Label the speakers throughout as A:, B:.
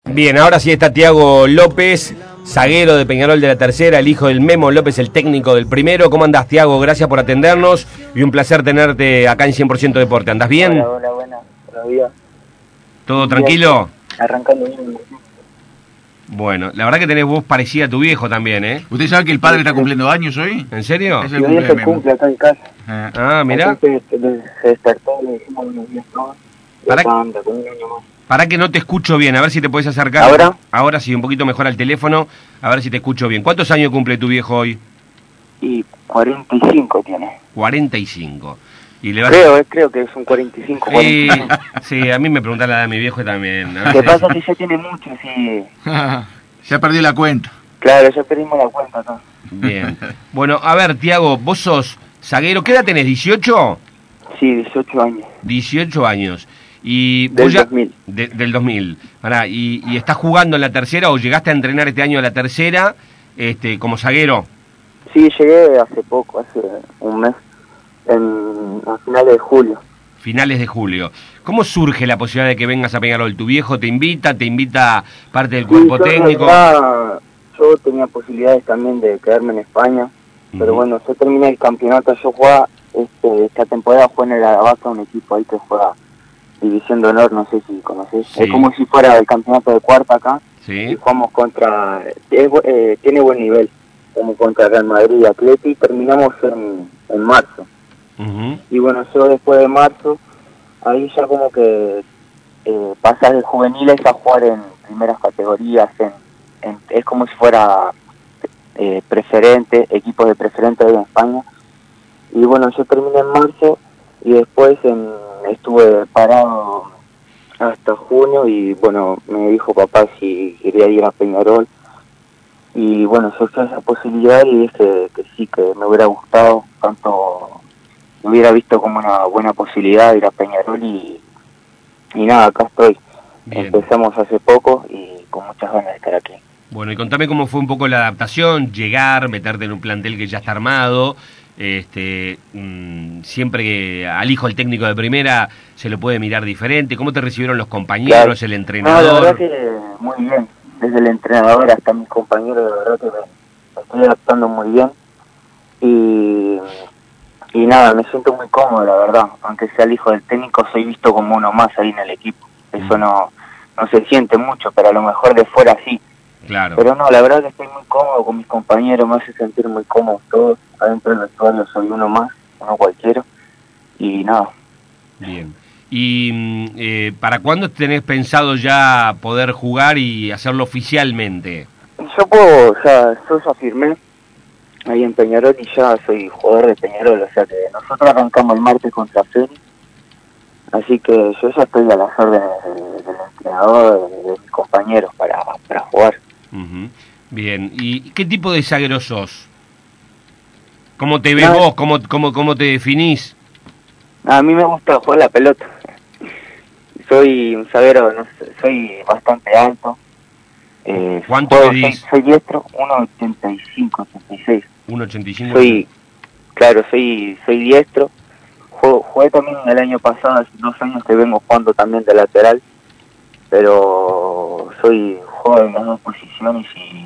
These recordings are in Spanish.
A: Bien, ahora sí está Tiago López, zaguero de Peñarol de la tercera, el hijo del Memo López, el técnico del primero. ¿Cómo andás, Tiago? Gracias por atendernos y un placer tenerte acá en 100% Deporte. ¿Andás bien?
B: Hola, buenas. Buenos días.
A: ¿Todo tranquilo?
B: Arrancando bien.
A: Bueno, la verdad que tenés voz parecida a tu viejo también, ¿eh?
C: ¿Usted sabe que el padre está cumpliendo años hoy?
A: ¿En serio?
C: Es
B: Mi
C: el
B: viejo
C: cumpleaños.
B: cumple acá en casa.
A: Ah, mirá.
B: Así que se despertó, le dijimos unos días todos.
A: Para-
B: Ya anda, con un año más.
A: Para que no te escucho bien, a ver si te podés acercar.
B: ¿Ahora?
A: Ahora sí, un poquito mejor al teléfono, a ver si te escucho bien. ¿Cuántos años cumple tu viejo hoy?
B: Y 45 tiene.
A: 45. Y le vas
B: Creo que es un 45,
A: Sí,
B: 45.
A: sí, a mí me preguntan la edad de mi viejo también. A
B: Lo que
A: veces-
B: pasa es que ya tiene mucho, sí.
C: Ya perdí la cuenta.
B: Claro, ya perdimos la cuenta acá.
A: Bien. Bueno, a ver, Tiago, vos sos zaguero. ¿Qué edad tenés? ¿18?
B: Sí, 18 años.
A: 18 años. Y
B: Del
A: vos ya...
B: 2000.
A: Del 2000. Pará, ¿y estás jugando en la tercera o llegaste a entrenar este año a la tercera como zaguero?
B: Sí, llegué hace poco, hace un mes, a finales de julio.
A: Finales de julio. ¿Cómo surge la posibilidad de que vengas a Peñarol? ¿Tu viejo te invita parte del cuerpo
B: Sí,
A: técnico?
B: Yo tenía posibilidades también de quedarme en España, pero
A: Ujú.
B: bueno, yo terminé el campeonato, yo jugaba, esta temporada jugué en el Aravaca, un equipo ahí que juega División de Honor, no sé si conocés,
A: Sí.
B: es como si fuera el campeonato de cuarta acá, y
A: Sí.
B: jugamos contra, tiene buen nivel, como contra Real Madrid y Atleti, terminamos en marzo,
A: Ujú.
B: y bueno, yo después de marzo, ahí ya como que pasas de juveniles a jugar en primeras categorías, es como si fuera preferente, equipos de preferente ahí en España. Y bueno, yo terminé en marzo y después estuve parado hasta junio y bueno, me dijo papá si quería ir a Peñarol. Y bueno, surgió esa posibilidad y dije que sí, que me hubiera gustado, tanto me hubiera visto como una buena posibilidad ir a Peñarol y nada, acá estoy.
A: Bien.
B: Empezamos hace poco y con muchas ganas de estar aquí.
A: Bueno, y contame cómo fue un poco la adaptación, llegar, meterte en un plantel que ya está armado. Siempre que al hijo del técnico de primera se lo puede mirar diferente. ¿Cómo te recibieron los compañeros,
B: Claro.
A: el
B: No,
A: entrenador?
B: la verdad que muy bien. Desde el entrenador hasta mis compañeros, de verdad que me estoy adaptando muy bien. Y nada, me siento muy cómodo, la verdad. Aunque sea el hijo del técnico, soy visto como uno más ahí en el equipo. Eso no se siente mucho, pero a lo mejor de fuera sí.
A: Claro.
B: Pero no, la verdad que estoy muy cómodo con mis compañeros, me hace sentir muy cómodo todos. Adentro del vestuario soy uno más, uno cualquiera. Y nada.
A: Bien. ¿Y para cuándo tenés pensado ya poder jugar y hacerlo oficialmente?
B: Yo ya firmé ahí en Peñarol y ya soy jugador de Peñarol, o sea que nosotros arrancamos el martes contra Fénix, así que yo ya estoy a las órdenes del entrenador, de mis compañeros para jugar.
A: Ujú. Bien. ¿Y qué tipo de zaguero sos? ¿Cómo te ves
B: No,
A: vos? ¿Cómo te definís?
B: a mí me gusta jugar la pelota. Soy un zaguero, no sé, soy bastante alto.
A: ¿Cuánto
B: Juego,
A: medís?
B: soy diestro, 1,85, 86.
A: 1,85.
B: Soy diestro. Jugué también el año pasado, hace 2 años que vengo jugando también de lateral, pero juego en las dos posiciones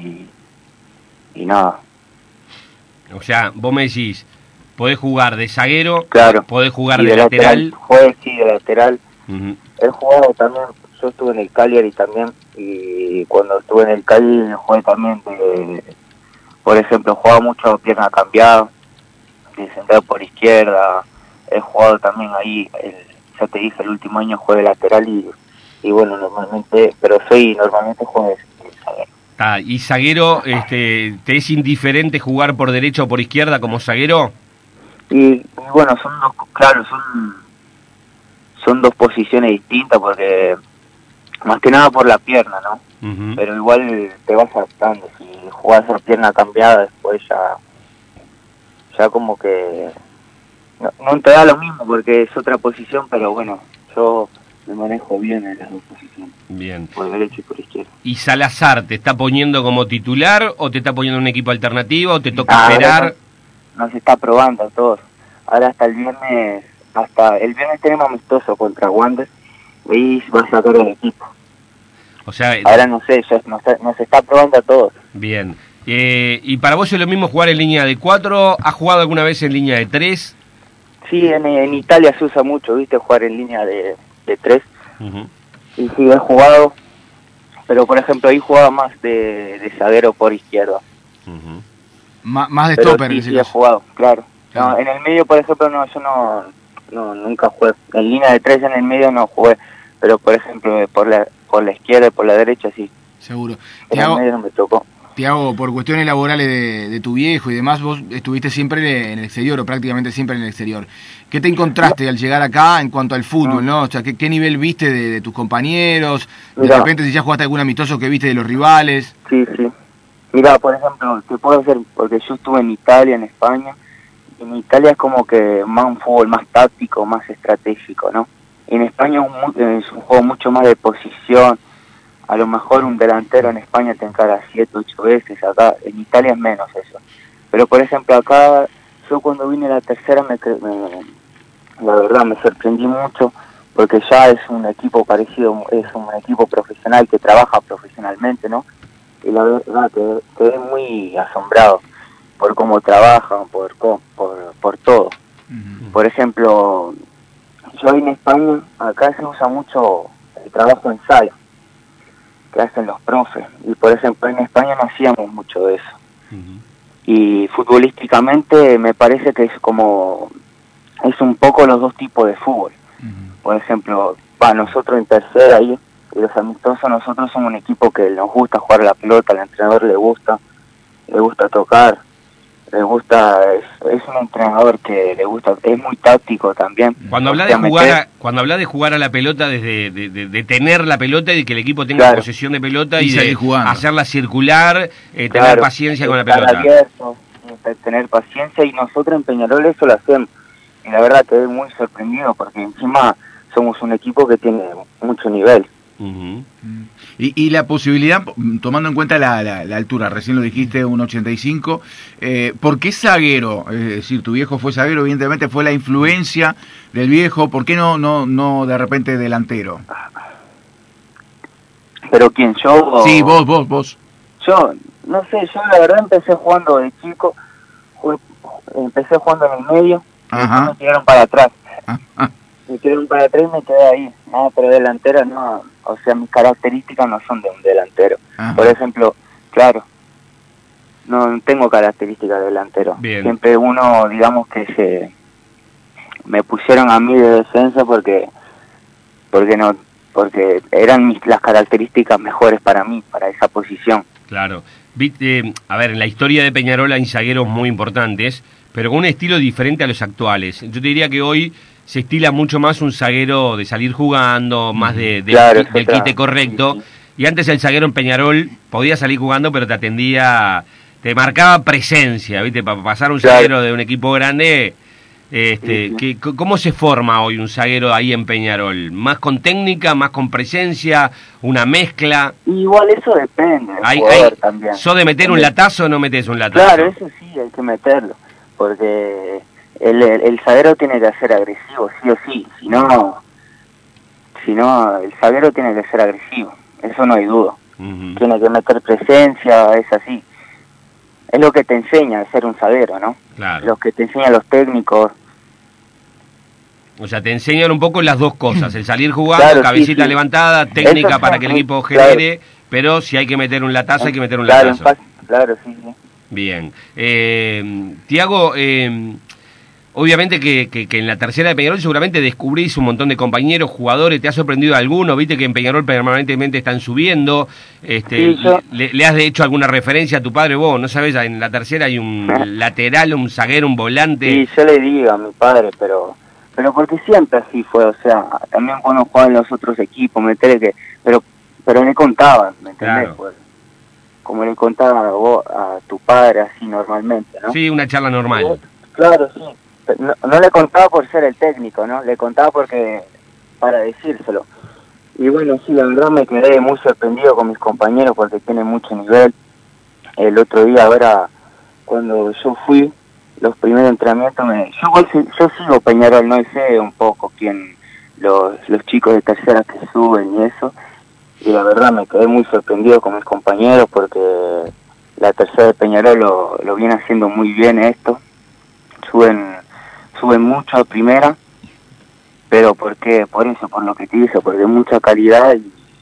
B: y nada.
A: O sea, vos me decís, podés jugar de zaguero,
B: Claro.
A: podés jugar
B: Y
A: de lateral.
B: Jugué, sí, de lateral.
A: Ujú.
B: He jugado también, yo estuve en el Cagliari también, y cuando estuve en el Cagliari jugué también por ejemplo, jugaba mucho pierna cambiada, de central por izquierda. He jugado también ahí, ya te dije, el último año jugué de lateral y bueno, normalmente juego de zaguero.
A: Y zaguero, ¿te es indiferente jugar por derecha o por izquierda como zaguero?
B: Y bueno, son dos posiciones distintas porque más que nada por la pierna, ¿no?
A: Ujú.
B: Pero igual te vas adaptando. Si jugás a pierna cambiada, después ya como que no te da lo mismo porque es otra posición, pero bueno, yo me manejo bien en las dos posiciones,
A: Bien.
B: por derecha y por izquierda.
A: ¿Y Salazar te está poniendo como titular o te está poniendo un equipo alternativo o te toca esperar?
B: Ahora nos está probando a todos. Ahora hasta el viernes tenemos amistoso contra Wander y va a sacar el equipo.
A: O sea,
B: ahora no sé, ya nos está probando a todos.
A: bien. ¿Y para vos es lo mismo jugar en línea de 4? ¿Has jugado alguna vez en línea de 3?
B: Sí, en Italia se usa mucho, ¿viste? Jugar en línea de 3.
A: Uh-huh.
B: Y sí, he jugado, pero por ejemplo ahí jugaba más de zaguero por izquierda.
A: Uh-huh.
C: Más de
B: Pero
C: stopper, en
B: sí,
C: ese
B: sí he
C: caso.
B: jugado, claro.
C: Claro.
B: No, en el medio, por ejemplo, no, yo no nunca jugué. En línea de 3 en el medio no jugué, pero por ejemplo por la izquierda y por la derecha sí.
C: Seguro.
B: En el medio no me tocó.
C: Tiago, por cuestiones laborales de tu viejo y demás, vos estuviste siempre en el exterior, o prácticamente siempre en el exterior. ¿Qué te encontraste al llegar acá en cuanto al fútbol, no? O sea, ¿qué nivel viste de tus compañeros? De
B: Mirá,
C: repente, si ya jugaste algún amistoso que viste de los rivales.
B: sí, sí. Mira, por ejemplo, te puedo hacer, porque yo estuve en Italia, en España, y en Italia es como que más un fútbol más táctico, más estratégico, ¿no? En España es un juego mucho más de posición. A lo mejor un delantero en España te encara 7, 8 veces, acá en Italia es menos eso. Pero por ejemplo acá, yo cuando vine a la tercera, la verdad me sorprendí mucho, porque ya es un equipo parecido, es un equipo profesional que trabaja profesionalmente, ¿no? Y la verdad quedé muy asombrado por cómo trabajan, por todo. Por ejemplo, yo en España, acá se usa mucho el trabajo en sala que hacen los profes, y por ejemplo en España no hacíamos mucho de eso. Uh-huh. Y futbolísticamente me parece que es un poco los dos tipos de fútbol. Uh-huh. Por ejemplo, nosotros en tercera y los amistosos, nosotros somos un equipo que nos gusta jugar a la pelota, al entrenador le gusta tocar, le gusta, es un entrenador que le gusta, es muy táctico también.
A: Cuando habla de jugar a la pelota, desde de tener la pelota y que el equipo tenga
B: claro,
A: posesión de pelota y de
C: jugando,
A: hacerla circular,
B: claro,
A: tener paciencia con la pelota.
B: Abierto, tener paciencia, y nosotros en Peñarol eso lo hacemos. Y la verdad quedé muy sorprendido porque encima somos un equipo que tiene mucho nivel.
A: Uh-huh.
C: Y la posibilidad, tomando en cuenta la altura, recién lo dijiste, 1.85, ¿por qué zaguero? Es decir, tu viejo fue zaguero, evidentemente fue la influencia del viejo, ¿por qué no de repente delantero?
B: ¿Pero quién, yo?
C: Sí, vos.
B: Yo, no sé, yo la verdad empecé jugando de chico, empecé jugando en el medio, y me tiraron para atrás. Me tiraron para atrás y me quedé ahí. No, pero delantero no, o sea, mis características no son de un delantero. Ajá. Por ejemplo, claro, no tengo características de delantero.
A: Bien.
B: Siempre uno, digamos que me pusieron a mí de defensa porque eran las características mejores para mí, para esa posición.
A: Claro. A ver, en la historia de Peñarol hay zagueros muy importantes, pero con un estilo diferente a los actuales. Yo te diría que hoy se estila mucho más un zaguero de salir jugando, más del quite correcto. Sí. Y antes el zaguero en Peñarol podía salir jugando, pero te atendía, te marcaba presencia, ¿viste? Para pasar un zaguero de un equipo grande, ¿cómo se forma hoy un zaguero ahí en Peñarol? ¿Más con técnica, más con presencia, una mezcla?
B: Igual eso depende del jugador también.
A: ¿Sos de meter un latazo o no metes un latazo?
B: Claro, eso sí, hay que meterlo, porque el zaguero tiene que ser agresivo, sí o sí, si no el zaguero tiene que ser agresivo, eso no hay duda. Uh-huh. Tiene que meter presencia, es así. Es lo que te enseña a ser un zaguero, ¿no?
A: Claro.
B: Lo que te enseñan los técnicos.
A: O sea, te enseñan un poco las dos cosas, el salir jugando, claro, cabecita levantada, técnica para que el equipo genere, pero si hay que meter un latazo, hay que meter un latazo.
B: Claro, sí.
A: Bien. Tiago, obviamente que en la tercera de Peñarol seguramente descubrís un montón de compañeros, jugadores, ¿te ha sorprendido alguno? ¿Viste que en Peñarol permanentemente están subiendo?
B: Sí,
A: ¿Le has hecho alguna referencia a tu padre vos? ¿No sabés? En la tercera hay un lateral, un zaguero, un volante.
B: Sí, yo le digo a mi padre, pero porque siempre así fue, o sea, también cuando jugaba en los otros equipos, pero le contaba, ¿me entendés?
A: Claro.
B: Pues, como le contaba a tu padre así normalmente, ¿no?
A: Sí, una charla normal.
B: Claro, sí. No le contaba por ser el técnico, ¿no? Le contaba para decírselo. Y bueno, sí, la verdad me quedé muy sorprendido con mis compañeros porque tienen mucho nivel. El otro día, ahora, cuando yo fui, los primeros entrenamientos, yo sigo Peñarol, no sé un poco quién, los chicos de tercera que suben y eso. y la verdad me quedé muy sorprendido con mis compañeros porque la tercera de Peñarol lo viene haciendo muy bien esto, suben mucho a primera, pero ¿por qué? Por eso, por lo que te dije, porque mucha calidad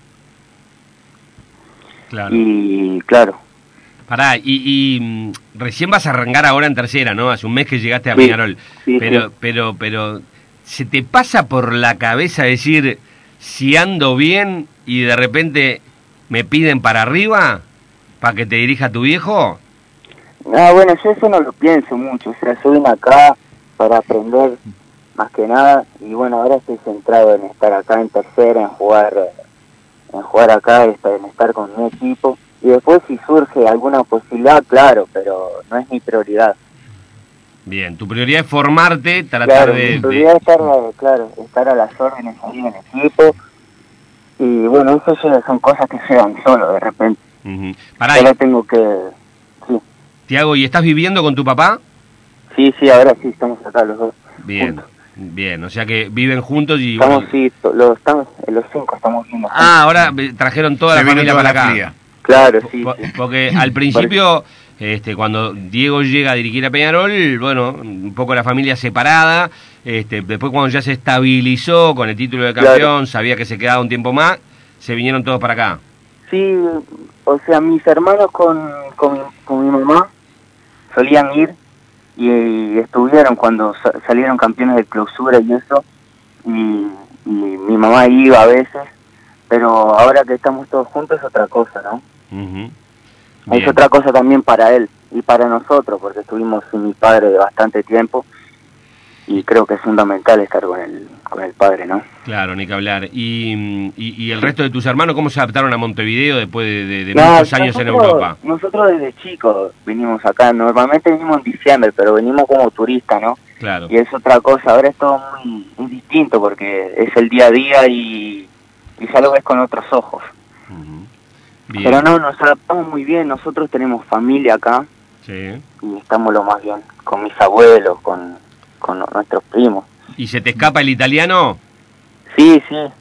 A: Claro.
B: y claro.
A: Pará, recién vas a arrancar ahora en tercera, ¿no? Hace un mes que llegaste a
B: Sí,
A: Peñarol.
B: sí,
A: Pero, ¿se te pasa por la cabeza decir, si ando bien y de repente me piden para arriba, para que te dirija tu viejo?
B: Ah, bueno, yo eso no lo pienso mucho, o sea, yo vine acá para aprender más que nada, y bueno, ahora estoy centrado en estar acá en tercera, en jugar acá, en estar con mi equipo, y después si surge alguna posibilidad, claro, pero no es mi prioridad.
A: Bien, tu prioridad es formarte, tratar
B: Claro,
A: de...
B: mi prioridad es estar a las órdenes ahí en el equipo, y bueno, eso ya son cosas que llegan solo de repente.
A: Ujú. Pará,
B: Ahora tengo que... Sí,
A: Tiago, ¿y estás viviendo con tu papá?
B: sí, ahora sí, estamos acá los dos.
A: Bien,
B: Juntos.
A: bien, o sea que viven juntos y...
B: Estamos,
A: bueno,
B: sí, los 5 estamos viendo juntos.
A: ahora trajeron toda
C: Se
A: la
C: vino
A: familia
C: toda
A: para
C: la
A: acá.
C: cría.
B: Claro, sí, sí.
A: Porque al principio, cuando Diego llega a dirigir a Peñarol, bueno, un poco la familia separada, después cuando ya se estabilizó con el título de campeón,
B: Claro.
A: sabía que se quedaba un tiempo más, se vinieron todos para acá.
B: Sí, o sea, mis hermanos con mi mamá solían ir y estuvieron cuando salieron campeones de clausura y eso, y mi mamá iba a veces, pero ahora que estamos todos juntos es otra cosa, ¿no?
A: Ujú.
B: Es
A: Bien.
B: otra cosa también para él y para nosotros, porque estuvimos sin mi padre de bastante tiempo y creo que es fundamental estar con el padre, ¿no?
A: Claro, ni que hablar. ¿Y el resto de tus hermanos cómo se adaptaron a Montevideo después de
B: No,
A: muchos años en Europa?
B: Nosotros desde chicos vinimos acá, normalmente venimos en diciembre, pero venimos como turistas, ¿no?
A: Claro.
B: Y es otra cosa, ahora es todo muy distinto porque es el día a día y ya lo ves con otros ojos.
A: Ujú. Bien.
B: Pero no, nos adaptamos muy bien, nosotros tenemos familia acá
A: Sí.
B: y estamos lo más bien, con mis abuelos, con nuestros primos.
A: ¿Y se te escapa el italiano?
B: Sí,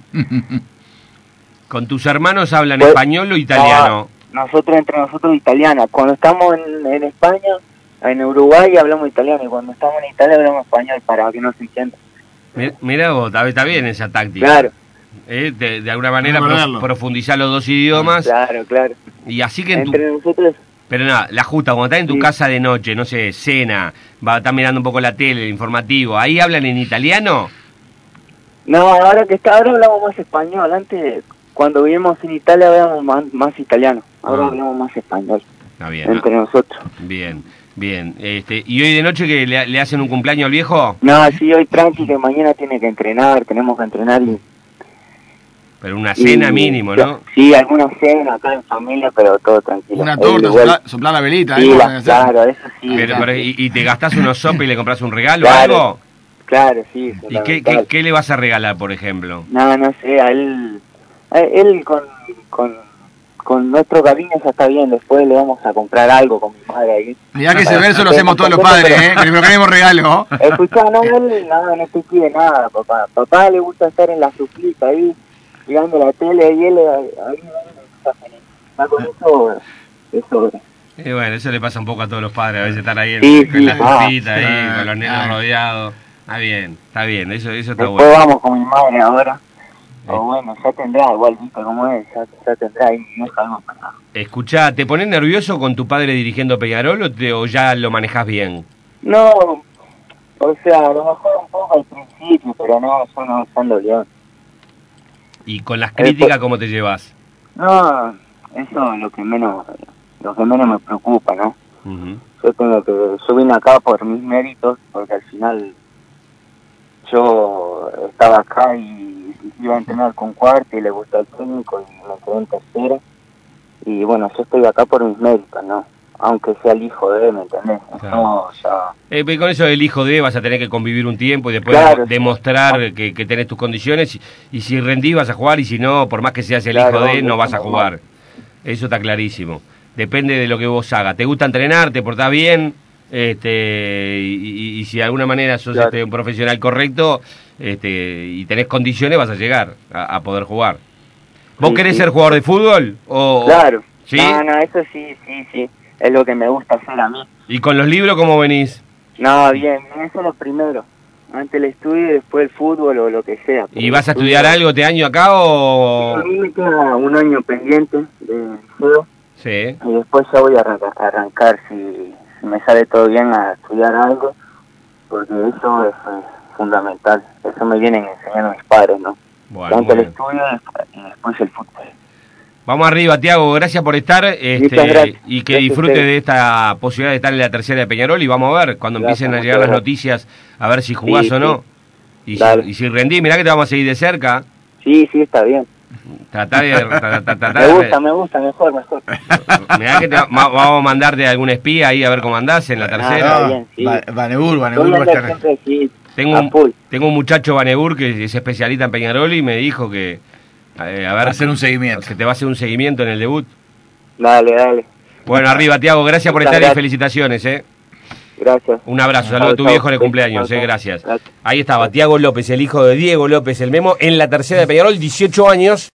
A: ¿Con tus hermanos hablan
B: Pues,
A: español o italiano?
B: no, entre nosotros italiana. Cuando estamos en España, en Uruguay hablamos italiano y cuando estamos en Italia hablamos español para que no se entienda.
A: Mirá vos, está bien esa táctica.
B: Claro,
A: De alguna manera
D: Valorarlo.
A: profundizar los dos idiomas.
B: claro.
A: Y así que en tu...
B: Entre nosotros,
A: Pero nada, la justa, cuando estás en tu
B: Sí.
A: casa de noche, no sé, cena, estás mirando un poco la tele, el informativo, ¿ahí hablan en italiano?
B: no, ahora hablamos más español. Antes, cuando vivimos en Italia, hablábamos más italiano. Ahora
A: Ah.
B: hablamos más español
A: Está bien,
B: entre nosotros.
A: bien. ¿Y hoy de noche que le hacen un cumpleaños al viejo?
B: No, sí, hoy tranqui, que mañana tiene que entrenar, tenemos que entrenar
A: Pero una cena
B: y-
A: mínimo, ¿no?
B: Sí, alguna cena acá en familia, pero todo tranquilo.
D: Una
B: Él
D: torta,
B: igual-
D: soplar la velita.
B: Sí,
D: ¿eh?
B: claro, eso sí.
A: Pero, ¿y te gastás unos sopes y le compras un regalo o
B: Claro.
A: algo?
B: Claro, sí.
A: ¿Y qué,
B: fundamental.
A: qué le vas a regalar, por ejemplo?
B: No sé, a él con nuestro cariño ya está bien, después le vamos a comprar algo con mi madre ahí.
D: Mirá que ese
B: Para-
D: verso lo hacemos todos los padres, que le queremos regalo.
B: Escuchá, él no te pide nada, papá. Papá le gusta estar en la suflita ahí, mirando la tele y él ahí está feliz. Está con eso.
A: Bueno, eso le pasa un poco a todos los padres, a veces estar ahí
B: Sí,
A: en la
B: sí,
A: cosita, ahí,
D: sí,
A: con los nenes
D: claro.
A: rodeados. Está bien, eso está
B: Después
A: bueno.
B: vamos con mi madre ahora. O bueno, ya tendrá, igual, viste cómo es, ya tendrá ahí, no es algo para...
A: Escuchá, ¿te pones nervioso con tu padre dirigiendo Peñarol o ya lo manejas bien?
B: No, o sea, a lo mejor un poco al principio, pero no, yo no ando bien.
A: ¿Y con las críticas cómo te llevas?
B: No, eso es lo que menos me preocupa, ¿no?
A: Ujú.
B: Yo vine acá por mis méritos, porque al final yo estaba acá y iba a entrenar con cuarto y le gustó el técnico y me quedé en tercera. Y bueno, yo estoy acá por mis méritos, ¿no? Aunque sea el hijo de él, ¿me entendés?
A: Claro.
B: No, ya...
A: Pero con eso del hijo de vas a tener que convivir un tiempo y después
B: Claro, sí.
A: demostrar que tenés tus condiciones y si rendís vas a jugar y si no, por más que seas el
B: Claro,
A: hijo de,
B: obvio,
A: no vas a
B: como
A: jugar. Eso está clarísimo. Depende de lo que vos hagas. ¿Te gusta entrenar? ¿Te portás bien? Y si de alguna manera sos
B: Claro.
A: un profesional correcto y tenés condiciones, vas a llegar a poder jugar. ¿Vos
B: Sí,
A: querés
B: sí.
A: ser jugador de fútbol?
B: Claro.
A: ¿Sí?
B: No, eso sí. Es lo que me gusta hacer a mí.
A: ¿Y con los libros cómo venís?
B: No, bien, eso es lo primero. Antes el estudio y después el fútbol o lo que sea.
A: ¿Y vas a estudiar algo este año acá
B: A
A: o...?
B: mí me queda un año pendiente de liceo
A: Sí.
B: y después ya voy a arrancar, si me sale todo bien, a estudiar algo, porque eso es fundamental. Eso me vienen enseñando mis padres, ¿no?
A: Bueno,
B: Tanto
A: muy
B: el
A: bien.
B: estudio y después el fútbol.
A: Vamos arriba, Tiago, gracias por estar
B: Muchas gracias.
A: y que
B: Gracias a
A: disfrute
B: ustedes.
A: de esta posibilidad de estar en la tercera de Peñarol y vamos a ver cuando
B: Gracias,
A: empiecen a
B: muchas
A: llegar las
B: gracias.
A: noticias a ver si jugás
B: Sí,
A: o no.
B: Dale.
A: Y si rendís, mirá que te vamos a seguir de cerca.
B: Sí, está bien.
A: Tratar de...
B: Me gusta, mejor.
A: Mirá que vamos a mandarte algún espía ahí a ver cómo andás en la tercera.
B: Está bien, sí.
C: Vanebur va a
B: Voy a
C: estar...
B: siempre, sí,
A: Tengo
B: a full.
A: tengo un muchacho Banebur que es especialista en Peñarol y me dijo que a ver,
C: Va a hacer un seguimiento.
A: que te va a hacer un seguimiento en el debut.
B: Dale.
A: Bueno, arriba, Tiago, gracias por
B: Muchas
A: estar y
B: gracias.
A: felicitaciones,
B: Gracias.
A: Un abrazo, saludo a tu
B: Chau,
A: viejo en el
B: chau.
A: cumpleaños,
B: Chau.
A: gracias.
B: Gracias.
A: Ahí estaba, Tiago López, el hijo de Diego López, el Memo, en la tercera de Peñarol, 18 años.